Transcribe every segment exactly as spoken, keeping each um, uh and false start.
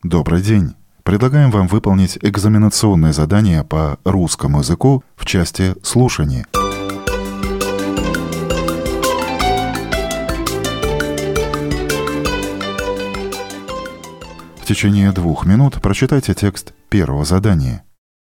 Добрый день. Предлагаем вам выполнить экзаменационное задание по русскому языку в части слушания. В течение двух минут прочитайте текст первого задания.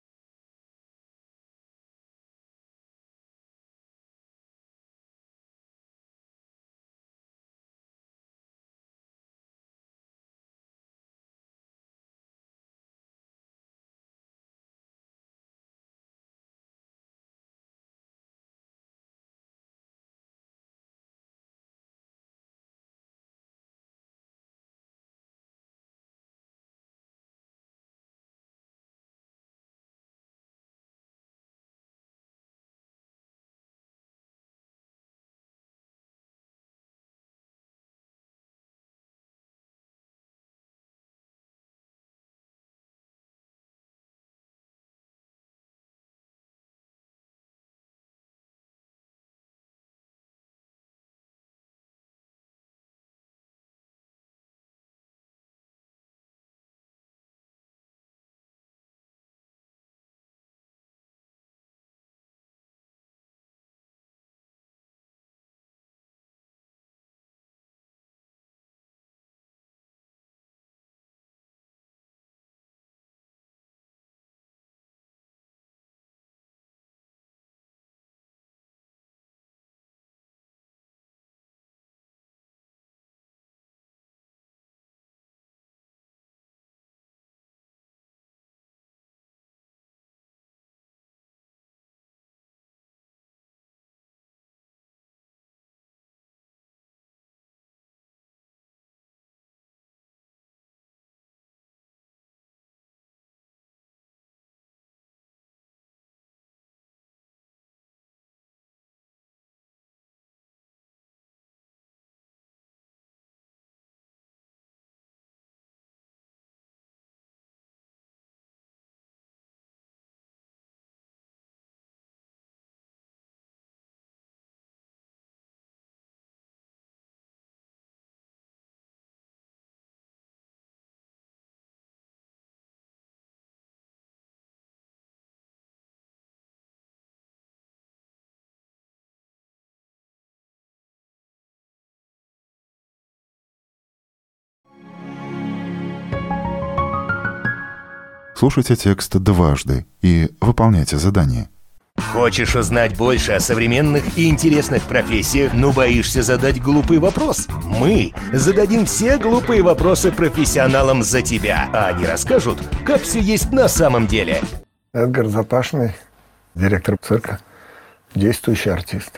Слушайте текст дважды и выполняйте задание. Хочешь узнать больше о современных и интересных профессиях, но боишься задать глупый вопрос? Мы зададим все глупые вопросы профессионалам за тебя, а они расскажут, как все есть на самом деле. Эдгар Запашный, директор цирка, действующий артист.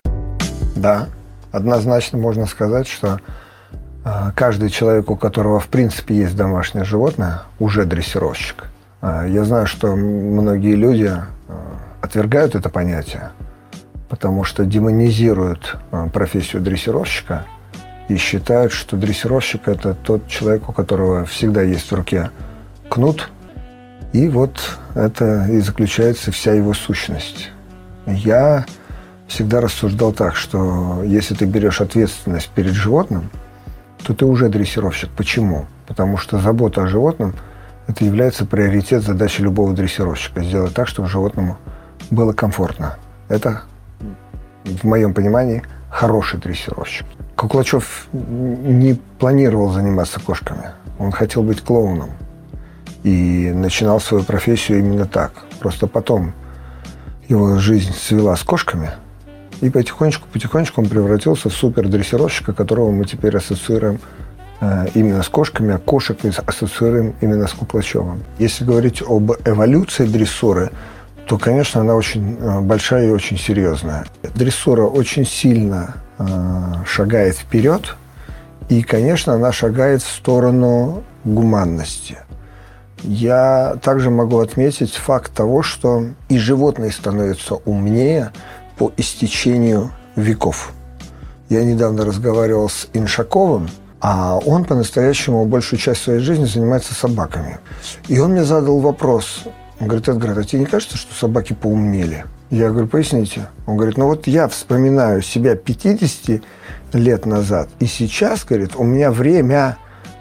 Да, однозначно можно сказать, что э, каждый человек, у которого в принципе есть домашнее животное, уже дрессировщик. Э, я знаю, что многие люди э, отвергают это понятие, потому что демонизируют э, профессию дрессировщика и считают, что дрессировщик – это тот человек, у которого всегда есть в руке кнут, и вот это и заключается вся его сущность. Я всегда рассуждал так, что если ты берешь ответственность перед животным, то ты уже дрессировщик. Почему? Потому что забота о животном – это является приоритет задачи любого дрессировщика. Сделать так, чтобы животному было комфортно. Это, в моем понимании, хороший дрессировщик. Куклачев не планировал заниматься кошками. Он хотел быть клоуном. И начинал свою профессию именно так. Просто потом его жизнь свела с кошками, и потихонечку-потихонечку он превратился в супердрессировщика, которого мы теперь ассоциируем э, именно с кошками, а кошек ассоциируем именно с Куклачевым. Если говорить об эволюции дрессуры, то, конечно, она очень э, большая и очень серьезная. Дрессура очень сильно э, шагает вперед, и, конечно, она шагает в сторону гуманности. Я также могу отметить факт того, что и животные становятся умнее по истечению веков. Я недавно разговаривал с Иншаковым, а он по-настоящему большую часть своей жизни занимается собаками. И он мне задал вопрос. Он говорит: Эдгар, а тебе не кажется, что собаки поумнели? Я говорю: поясните. Он говорит: ну вот я вспоминаю себя пятьдесят лет назад, и сейчас, говорит, у меня время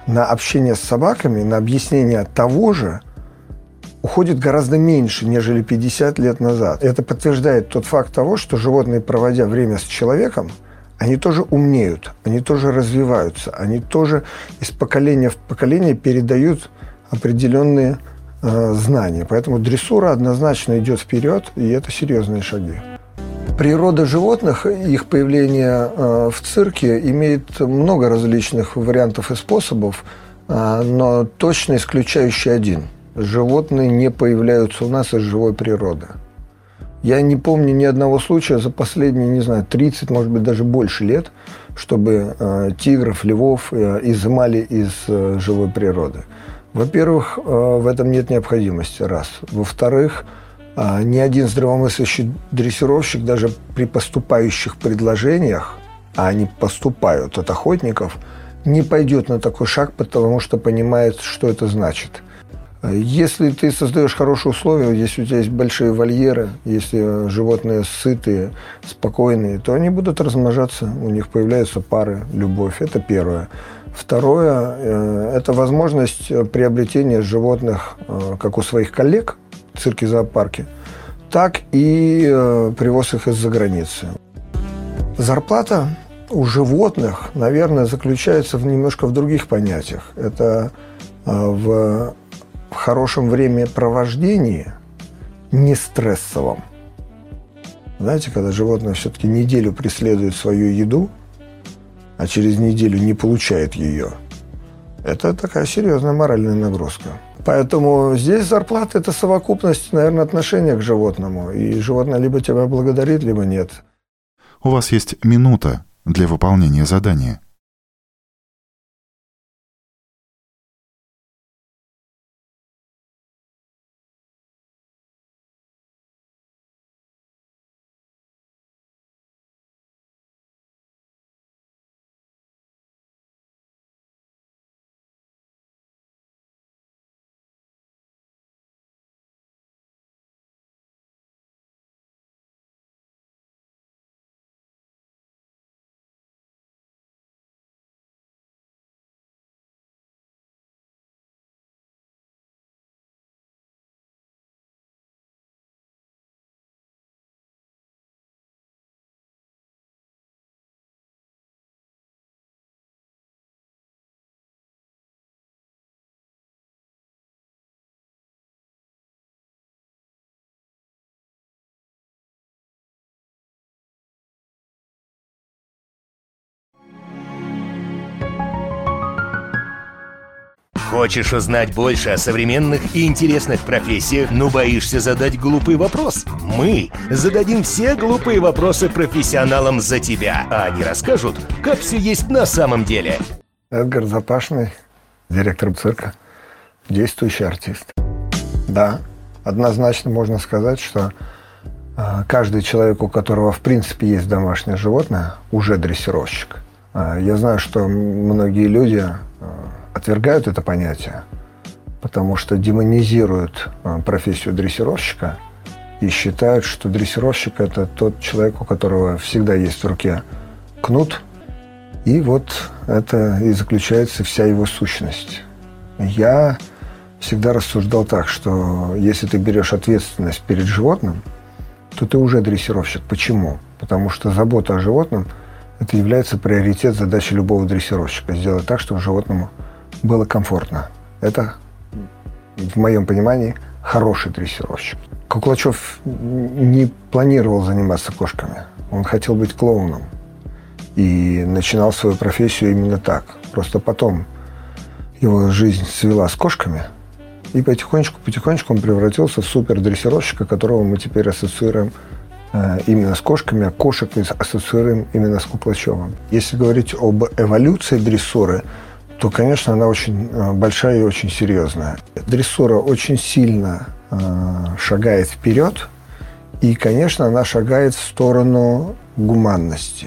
на общение с собаками, на объяснение того же уходит гораздо меньше, нежели пятьдесят лет назад. Это подтверждает тот факт того, что животные, проводя время с человеком, они тоже умнеют, они тоже развиваются, они тоже из поколения в поколение передают определенные э, знания. Поэтому дрессура однозначно идет вперед, и это серьезные шаги. Природа животных, их появление э, в цирке имеет много различных вариантов и способов, э, но точно исключающий один. Животные не появляются у нас из живой природы. Я не помню ни одного случая за последние, не знаю, тридцать, может быть, даже больше лет, чтобы э, тигров, львов э, изымали из э, живой природы. Во-первых, э, в этом нет необходимости, раз. Во-вторых, э, ни один здравомыслящий дрессировщик даже при поступающих предложениях, а они поступают от охотников, не пойдет на такой шаг, потому что понимает, что это значит. Если ты создаешь хорошие условия, если у тебя есть большие вольеры, если животные сытые, спокойные, то они будут размножаться, у них появляются пары, любовь. Это первое. Второе – это возможность приобретения животных как у своих коллег в цирке, зоопарке, так и привоз их из-за границы. Зарплата у животных, наверное, заключается в немножко в других понятиях. Это в в хорошем времяпровождении, не стрессовом. Знаете, когда животное все-таки неделю преследует свою еду, а через неделю не получает ее, это такая серьезная моральная нагрузка. Поэтому здесь зарплата – это совокупность, наверное, отношения к животному. И животное либо тебя благодарит, либо нет. У вас есть минута для выполнения задания. Хочешь узнать больше о современных и интересных профессиях, но боишься задать глупый вопрос? Мы зададим все глупые вопросы профессионалам за тебя, а они расскажут, как все есть на самом деле. Эдгар Запашный, директор цирка, действующий артист. Да, однозначно можно сказать, что э, каждый человек, у которого в принципе есть домашнее животное, уже дрессировщик. Э, я знаю, что многие люди э, отвергают это понятие, потому что демонизируют э, профессию дрессировщика и считают, что дрессировщик – это тот человек, у которого всегда есть в руке кнут, и вот это и заключается вся его сущность. Я всегда рассуждал так, что если ты берешь ответственность перед животным, то ты уже дрессировщик. Почему? Потому что забота о животном – это является приоритет задачи любого дрессировщика. Сделать так, чтобы животному было комфортно. Это, в моем понимании, хороший дрессировщик. Куклачев не планировал заниматься кошками. Он хотел быть клоуном. И начинал свою профессию именно так. Просто потом его жизнь свела с кошками, и потихонечку-потихонечку он превратился в супердрессировщика, которого мы теперь ассоциируем э, именно с кошками, а кошек мы ассоциируем именно с Куклачевым. Если говорить об эволюции дрессуры, то, конечно, она очень э, большая и очень серьезная. Дрессура очень сильно э, шагает вперед, и, конечно, она шагает в сторону гуманности.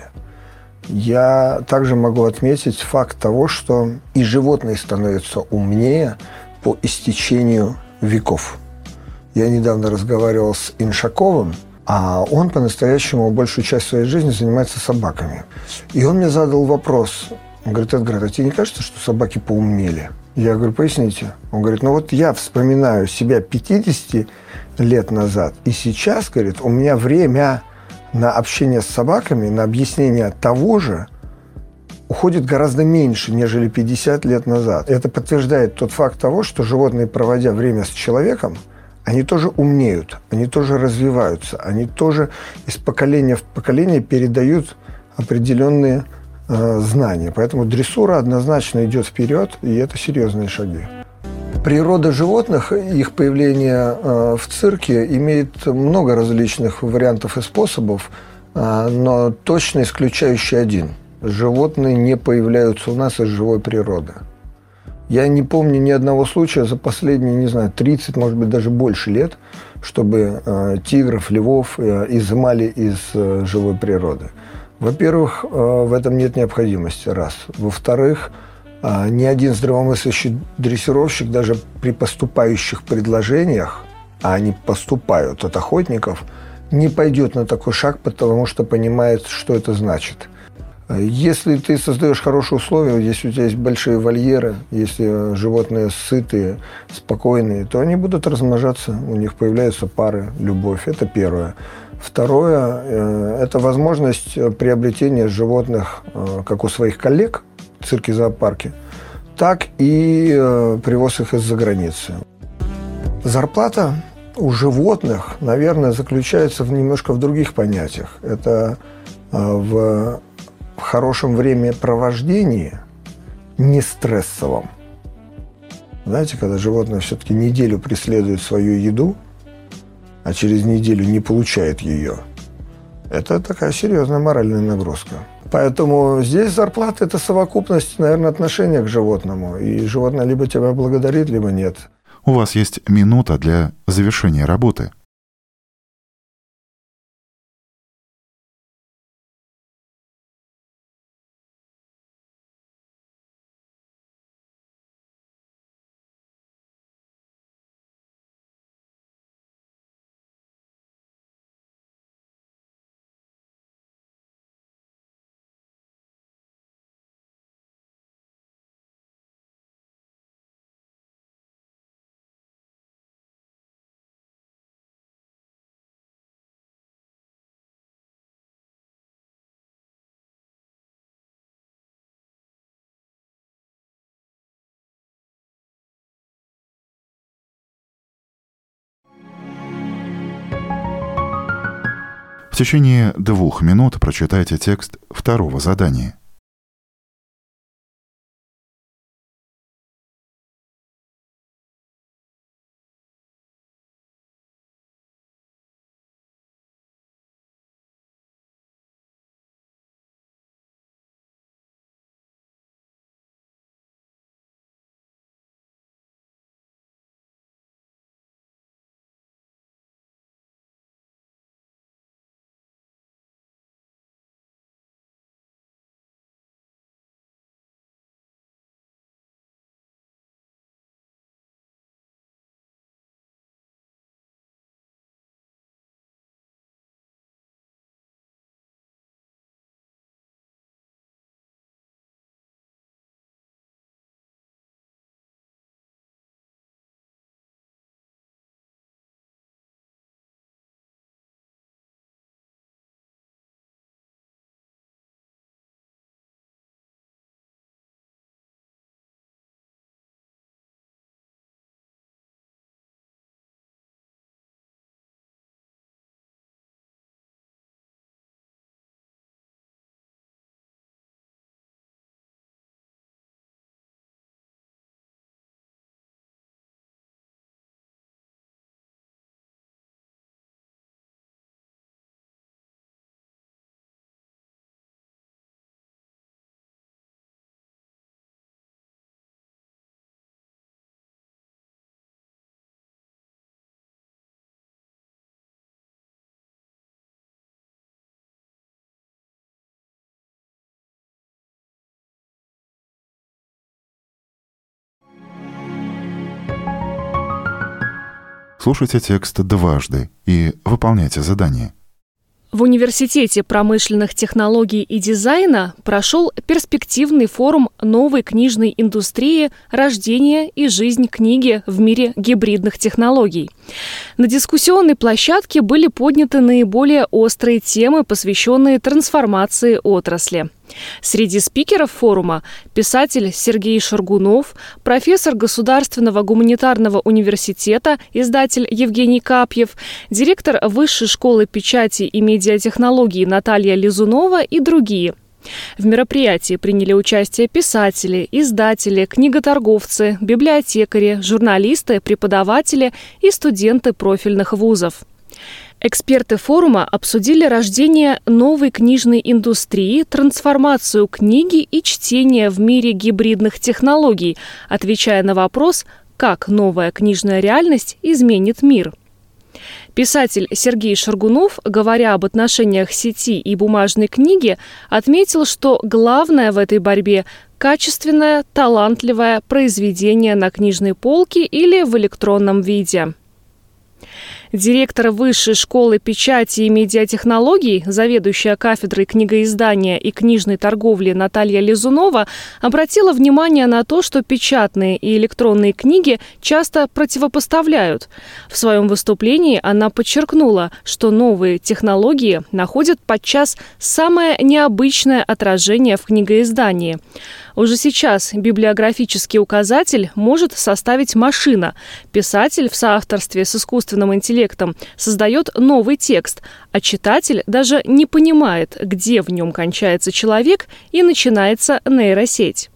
Я также могу отметить факт того, что и животные становятся умнее по истечению веков. Я недавно разговаривал с Иншаковым, а он по-настоящему большую часть своей жизни занимается собаками. И он мне задал вопрос: Он говорит: Эдгар, а тебе не кажется, что собаки поумнели? Я говорю: поясните. Он говорит: ну вот я вспоминаю себя пятьдесят лет назад, и сейчас, говорит, у меня время на общение с собаками, на объяснение того же уходит гораздо меньше, нежели пятьдесят лет назад. Это подтверждает тот факт того, что животные, проводя время с человеком, они тоже умнеют, они тоже развиваются, они тоже из поколения в поколение передают определенные э, знания. Поэтому дрессура однозначно идет вперед, и это серьезные шаги. Природа животных, их появление э, в цирке имеет много различных вариантов и способов, э, но точно исключающий один. Животные не появляются у нас из живой природы. Я не помню ни одного случая за последние, не знаю, тридцать, может быть, даже больше лет, чтобы э, тигров, львов э, изымали из э, живой природы. Во-первых, э, в этом нет необходимости, раз. Во-вторых, э, ни один здравомыслящий дрессировщик даже при поступающих предложениях, а они поступают от охотников, не пойдет на такой шаг, потому что понимает, что это значит. Если ты создаешь хорошие условия, если у тебя есть большие вольеры, если животные сытые, спокойные, то они будут размножаться, у них появляются пары, любовь. Это первое. Второе – это возможность приобретения животных как у своих коллег в цирке, зоопарке, так и привоз их из-за границы. Зарплата у животных, наверное, заключается в немножко в других понятиях. Это в в хорошем времяпровождении, не стрессовом. Знаете, когда животное все-таки неделю преследует свою еду, а через неделю не получает ее, это такая серьезная моральная нагрузка. Поэтому здесь зарплата – это совокупность, наверное, отношения к животному. И животное либо тебя благодарит, либо нет. У вас есть минута для завершения работы. В течение двух минут прочитайте текст второго задания. Слушайте текст дважды и выполняйте задание. В Университете промышленных технологий и дизайна прошел перспективный форум новой книжной индустрии «Рождение и жизнь книги в мире гибридных технологий». На дискуссионной площадке были подняты наиболее острые темы, посвященные трансформации отрасли. Среди спикеров форума писатель Сергей Шаргунов, профессор Государственного гуманитарного университета, издатель Евгений Капьев, директор Высшей школы печати и медиатехнологий Наталья Лизунова и другие. В мероприятии приняли участие писатели, издатели, книготорговцы, библиотекари, журналисты, преподаватели и студенты профильных вузов. Эксперты форума обсудили рождение новой книжной индустрии, трансформацию книги и чтения в мире гибридных технологий, отвечая на вопрос, как новая книжная реальность изменит мир. Писатель Сергей Шаргунов, говоря об отношениях сети и бумажной книги, отметил, что главное в этой борьбе – качественное, талантливое произведение на книжной полке или в электронном виде. Директор Высшей школы печати и медиатехнологий, заведующая кафедрой книгоиздания и книжной торговли Наталья Лизунова, обратила внимание на то, что печатные и электронные книги часто противопоставляют. В своем выступлении она подчеркнула, что новые технологии находят подчас самое необычное отражение в книгоиздании. Уже сейчас библиографический указатель может составить машина. Писатель в соавторстве с искусственным интеллектом создает новый текст, а читатель даже не понимает, где в нем кончается человек и начинается нейросеть.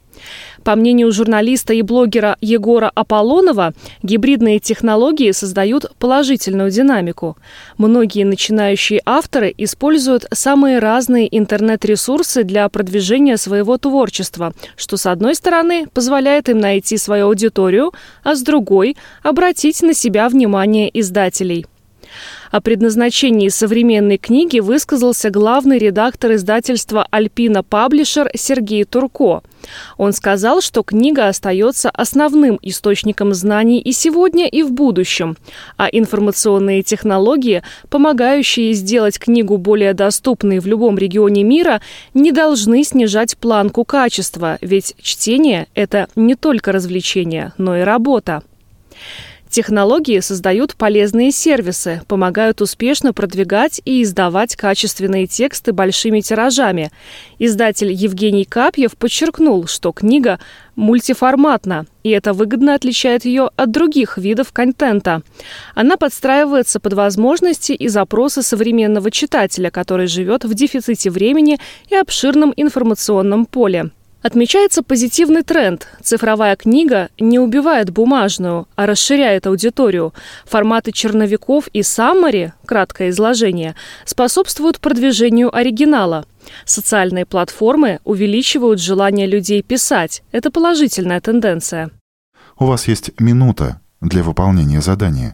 По мнению журналиста и блогера Егора Аполлонова, гибридные технологии создают положительную динамику. Многие начинающие авторы используют самые разные интернет-ресурсы для продвижения своего творчества, что, с одной стороны, позволяет им найти свою аудиторию, а с другой – обратить на себя внимание издателей. О предназначении современной книги высказался главный редактор издательства «Альпина Паблишер» Сергей Турко. Он сказал, что книга остается основным источником знаний и сегодня, и в будущем, а информационные технологии, помогающие сделать книгу более доступной в любом регионе мира, не должны снижать планку качества, ведь чтение – это не только развлечение, но и работа. Технологии создают полезные сервисы, помогают успешно продвигать и издавать качественные тексты большими тиражами. Издатель Евгений Капьев подчеркнул, что книга мультиформатна, и это выгодно отличает ее от других видов контента. Она подстраивается под возможности и запросы современного читателя, который живет в дефиците времени и обширном информационном поле. Отмечается позитивный тренд. Цифровая книга не убивает бумажную, а расширяет аудиторию. Форматы черновиков и саммари, краткое изложение, способствуют продвижению оригинала. Социальные платформы увеличивают желание людей писать. Это положительная тенденция. У вас есть минута для выполнения задания.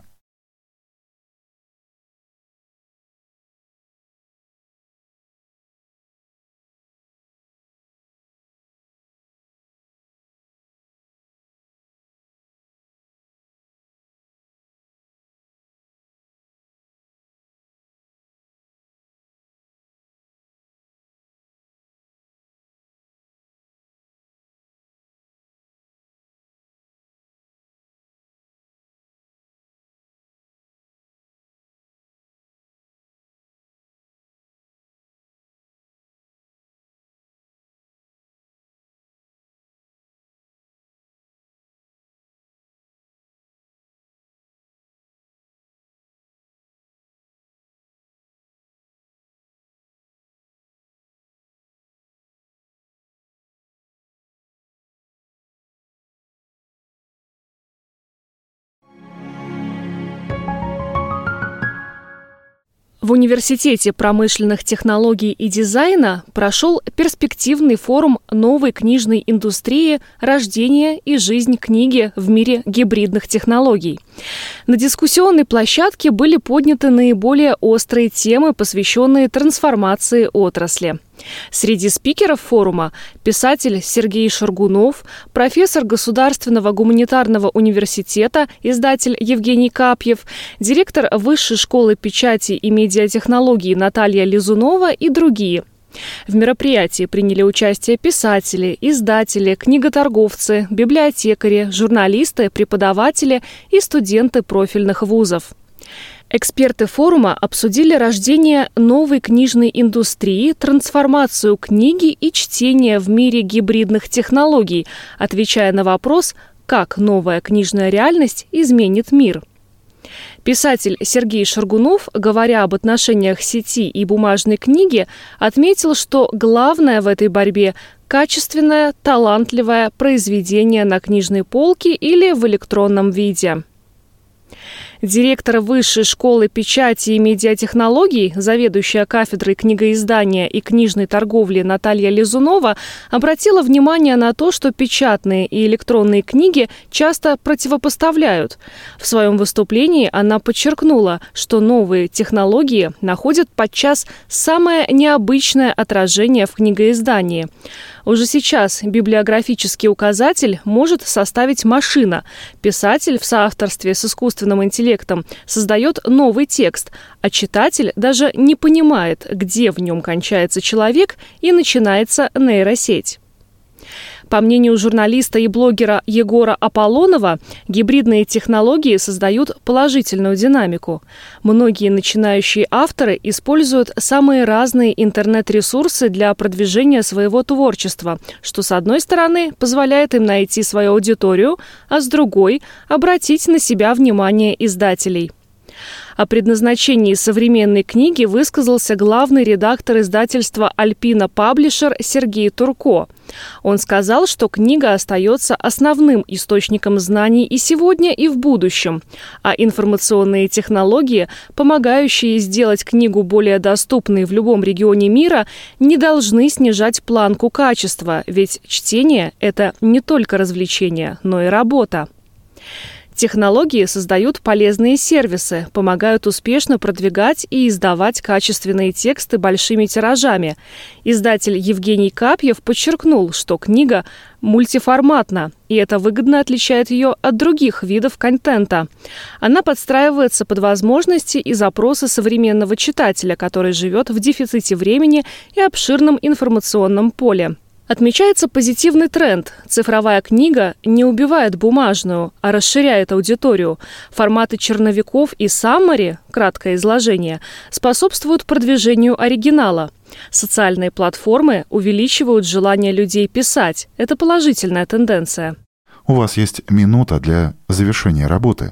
В Университете промышленных технологий и дизайна прошел перспективный форум новой книжной индустрии «Рождение и жизнь книги в мире гибридных технологий». На дискуссионной площадке были подняты наиболее острые темы, посвященные трансформации отрасли. Среди спикеров форума писатель Сергей Шаргунов, профессор Государственного гуманитарного университета, издатель Евгений Капьев, директор Высшей школы печати и медиатехнологий Наталья Лизунова и другие. В мероприятии приняли участие писатели, издатели, книготорговцы, библиотекари, журналисты, преподаватели и студенты профильных вузов. Эксперты форума обсудили рождение новой книжной индустрии, трансформацию книги и чтения в мире гибридных технологий, отвечая на вопрос, как новая книжная реальность изменит мир. Писатель Сергей Шаргунов, говоря об отношениях сети и бумажной книги, отметил, что главное в этой борьбе – качественное, талантливое произведение на книжной полке или в электронном виде. Директор Высшей школы печати и медиатехнологий, заведующая кафедрой книгоиздания и книжной торговли Наталья Лизунова, обратила внимание на то, что печатные и электронные книги часто противопоставляют. В своем выступлении она подчеркнула, что новые технологии находят подчас самое необычное отражение в книгоиздании. Уже сейчас библиографический указатель может составить машина. Писатель в соавторстве с искусственным интеллектом создает новый текст, а читатель даже не понимает, где в нем кончается человек и начинается нейросеть. По мнению журналиста и блогера Егора Аполлонова, гибридные технологии создают положительную динамику. Многие начинающие авторы используют самые разные интернет-ресурсы для продвижения своего творчества, что, с одной стороны, позволяет им найти свою аудиторию, а с другой – обратить на себя внимание издателей. О предназначении современной книги высказался главный редактор издательства «Альпина Паблишер» Сергей Турко. Он сказал, что книга остается основным источником знаний и сегодня, и в будущем, а информационные технологии, помогающие сделать книгу более доступной в любом регионе мира, не должны снижать планку качества, ведь чтение – это не только развлечение, но и работа. Технологии создают полезные сервисы, помогают успешно продвигать и издавать качественные тексты большими тиражами. Издатель Евгений Капьев подчеркнул, что книга мультиформатна, и это выгодно отличает ее от других видов контента. Она подстраивается под возможности и запросы современного читателя, который живет в дефиците времени и обширном информационном поле. Отмечается позитивный тренд. Цифровая книга не убивает бумажную, а расширяет аудиторию. Форматы черновиков и саммари, краткое изложение, способствуют продвижению оригинала. Социальные платформы увеличивают желание людей писать. Это положительная тенденция. У вас есть минута для завершения работы.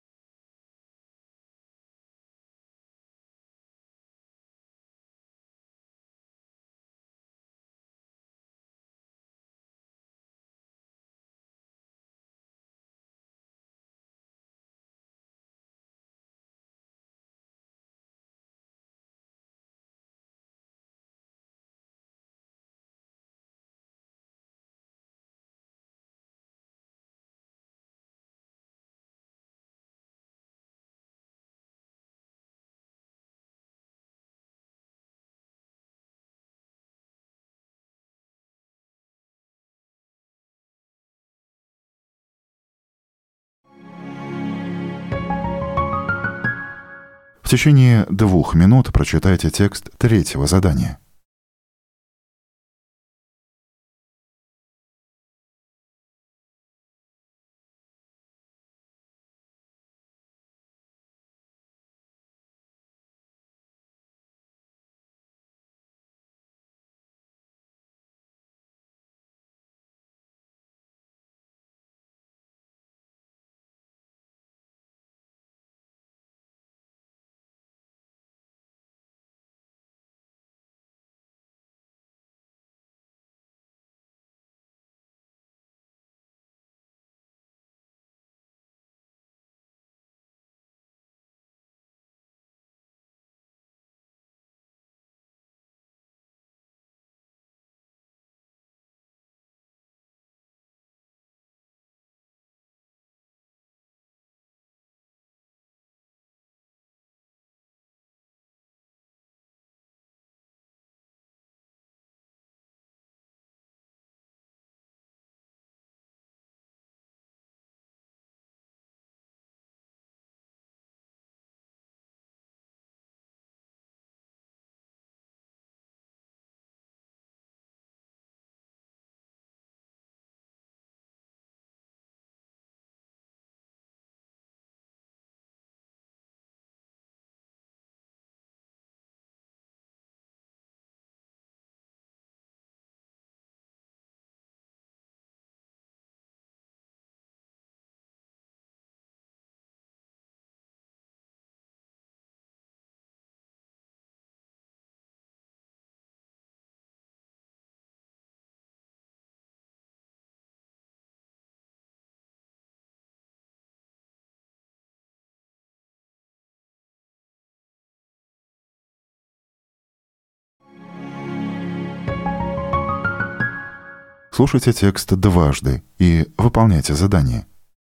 В течение двух минут прочитайте текст третьего задания. Слушайте текст дважды и выполняйте задание.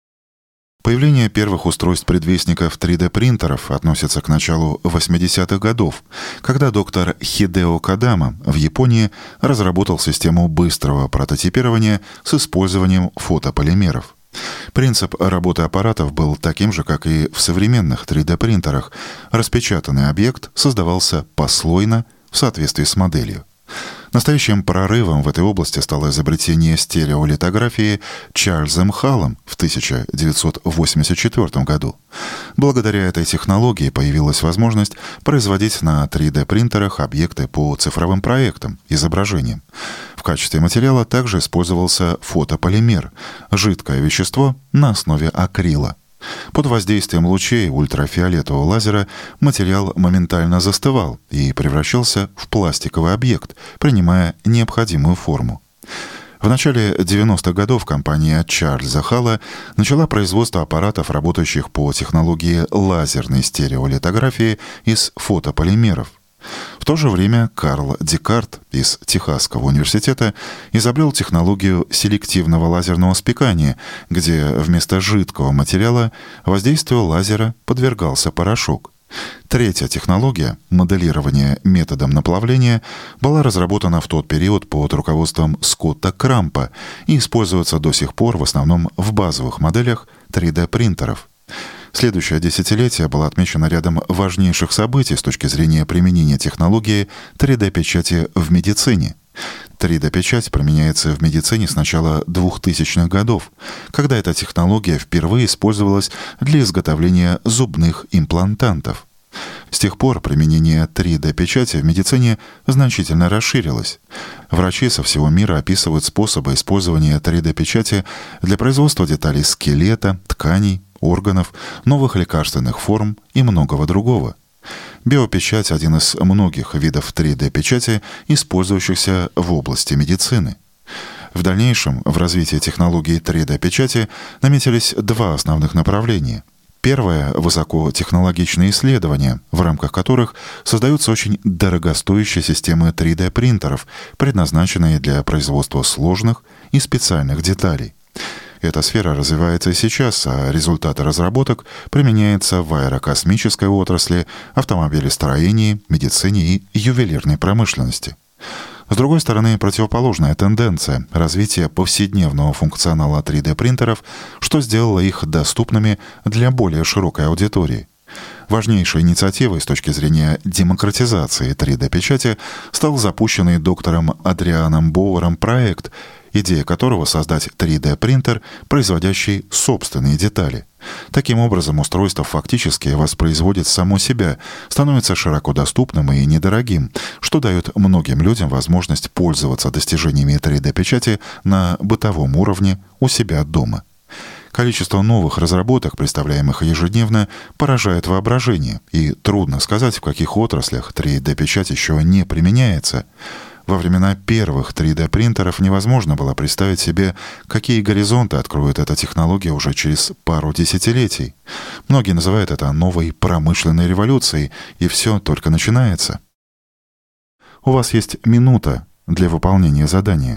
Появление первых устройств-предвестников три дэ принтеров относится к началу восьмидесятых годов, когда доктор Хидео Кадама в Японии разработал систему быстрого прототипирования с использованием фотополимеров. Принцип работы аппаратов был таким же, как и в современных три дэ принтерах. Распечатанный объект создавался послойно в соответствии с моделью. Настоящим прорывом в этой области стало изобретение стереолитографии Чарльзом Халлом в тысяча девятьсот восемьдесят четвёртом году. Благодаря этой технологии появилась возможность производить на три дэ принтерах объекты по цифровым проектам, изображениям. В качестве материала также использовался фотополимер – жидкое вещество на основе акрила. Под воздействием лучей ультрафиолетового лазера материал моментально застывал и превращался в пластиковый объект, принимая необходимую форму. В начале девяностых годов компания Чарльза Халла начала производство аппаратов, работающих по технологии лазерной стереолитографии из фотополимеров. В то же время Карл Декарт из Техасского университета изобрел технологию селективного лазерного спекания, где вместо жидкого материала воздействию лазера подвергался порошок. Третья технология, моделирование методом наплавления, была разработана в тот период под руководством Скотта Крампа и используется до сих пор в основном в базовых моделях три дэ принтеров. Следующее десятилетие было отмечено рядом важнейших событий с точки зрения применения технологии три дэ-печати в медицине. три дэ-печать применяется в медицине с начала двухтысячных годов, когда эта технология впервые использовалась для изготовления зубных имплантантов. С тех пор применение три дэ-печати в медицине значительно расширилось. Врачи со всего мира описывают способы использования три дэ-печати для производства деталей скелета, тканей, органов, новых лекарственных форм и многого другого. Биопечать – один из многих видов три дэ-печати, использующихся в области медицины. В дальнейшем в развитии технологий три дэ-печати наметились два основных направления. Первое – высокотехнологичные исследования, в рамках которых создаются очень дорогостоящие системы три дэ-принтеров, предназначенные для производства сложных и специальных деталей. Эта сфера развивается и сейчас, а результаты разработок применяются в аэрокосмической отрасли, автомобилестроении, медицине и ювелирной промышленности. С другой стороны, противоположная тенденция – развитие повседневного функционала три дэ-принтеров, что сделало их доступными для более широкой аудитории. Важнейшей инициативой с точки зрения демократизации три дэ-печати стал запущенный доктором Адрианом Боуэром проект, идея которого — создать три дэ-принтер, производящий собственные детали. Таким образом, устройство фактически воспроизводит само себя, становится широко доступным и недорогим, что дает многим людям возможность пользоваться достижениями три дэ-печати на бытовом уровне у себя дома. Количество новых разработок, представляемых ежедневно, поражает воображение, и трудно сказать, в каких отраслях три дэ-печать еще не применяется. Во времена первых три дэ-принтеров невозможно было представить себе, какие горизонты откроет эта технология уже через пару десятилетий. Многие называют это новой промышленной революцией, и все только начинается. У вас есть минута для выполнения задания.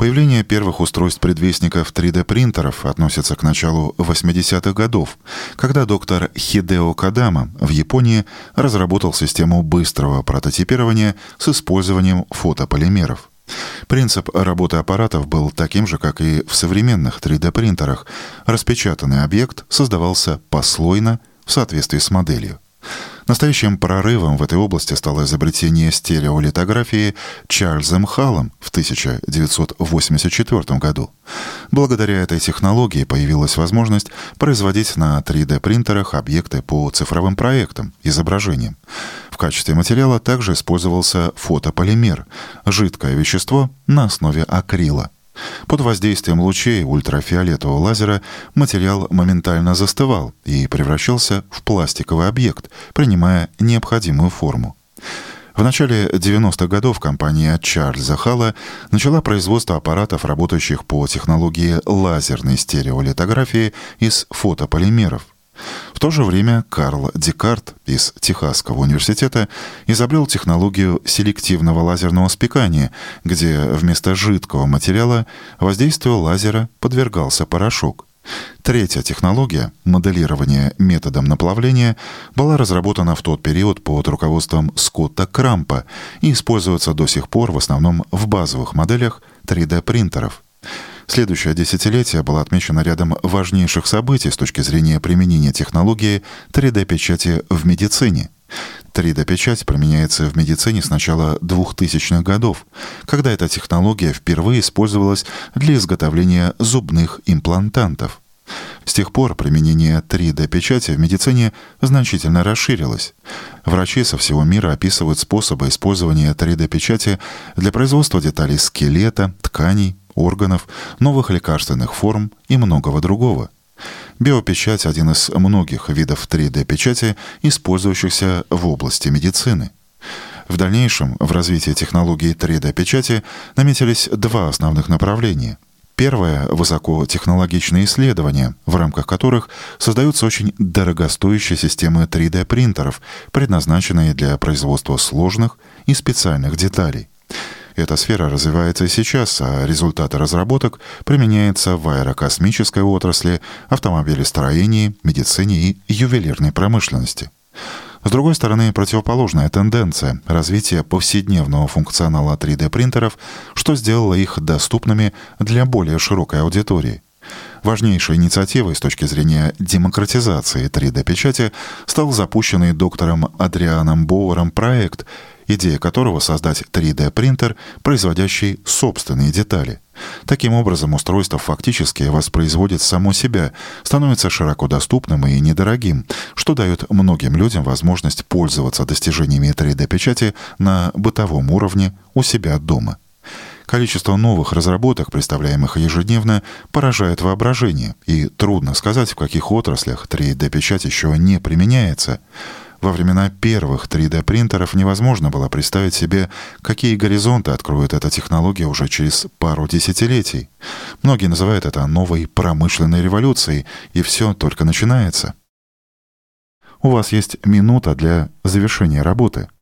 Появление первых устройств-предвестников три дэ принтеров относится к началу восьмидесятых годов, когда доктор Хидео Кадама в Японии разработал систему быстрого прототипирования с использованием фотополимеров. Принцип работы аппаратов был таким же, как и в современных три дэ принтерах. Распечатанный объект создавался послойно в соответствии с моделью. Настоящим прорывом в этой области стало изобретение стереолитографии Чарльзом Халлом в тысяча девятьсот восемьдесят четвёртом году. Благодаря этой технологии появилась возможность производить на три дэ принтерах объекты по цифровым проектам, изображениям. В качестве материала также использовался фотополимер – жидкое вещество на основе акрила. Под воздействием лучей ультрафиолетового лазера материал моментально застывал и превращался в пластиковый объект, принимая необходимую форму. В начале девяностых годов компания Чарльза Халла начала производство аппаратов, работающих по технологии лазерной стереолитографии из фотополимеров. В то же время Карл Декарт из Техасского университета изобрел технологию селективного лазерного спекания, где вместо жидкого материала воздействию лазера подвергался порошок. Третья технология, моделирование методом наплавления, была разработана в тот период под руководством Скотта Крампа и используется до сих пор в основном в базовых моделях три дэ принтеров. Следующее десятилетие было отмечено рядом важнейших событий с точки зрения применения технологии три дэ-печати в медицине. три дэ-печать применяется в медицине с начала двухтысячных годов, когда эта технология впервые использовалась для изготовления зубных имплантантов. С тех пор применение три дэ-печати в медицине значительно расширилось. Врачи со всего мира описывают способы использования три дэ-печати для производства деталей скелета, тканей, органов, новых лекарственных форм и многого другого. Биопечать – один из многих видов три дэ-печати, использующихся в области медицины. В дальнейшем в развитии технологии три дэ-печати наметились два основных направления. Первое – высокотехнологичные исследования, в рамках которых создаются очень дорогостоящие системы три дэ-принтеров, предназначенные для производства сложных и специальных деталей. Эта сфера развивается и сейчас, а результаты разработок применяются в аэрокосмической отрасли, автомобилестроении, медицине и ювелирной промышленности. С другой стороны, противоположная тенденция – развитие повседневного функционала три дэ-принтеров, что сделало их доступными для более широкой аудитории. Важнейшей инициативой с точки зрения демократизации три дэ-печати стал запущенный доктором Адрианом Боуэром проект, идея которого — создать три дэ-принтер, производящий собственные детали. Таким образом, устройство фактически воспроизводит само себя, становится широко доступным и недорогим, что дает многим людям возможность пользоваться достижениями три дэ-печати на бытовом уровне у себя дома. Количество новых разработок, представляемых ежедневно, поражает воображение, и трудно сказать, в каких отраслях три дэ-печать еще не применяется. Во времена первых три дэ-принтеров невозможно было представить себе, какие горизонты откроет эта технология уже через пару десятилетий. Многие называют это новой промышленной революцией, и все только начинается. У вас есть минута для завершения работы.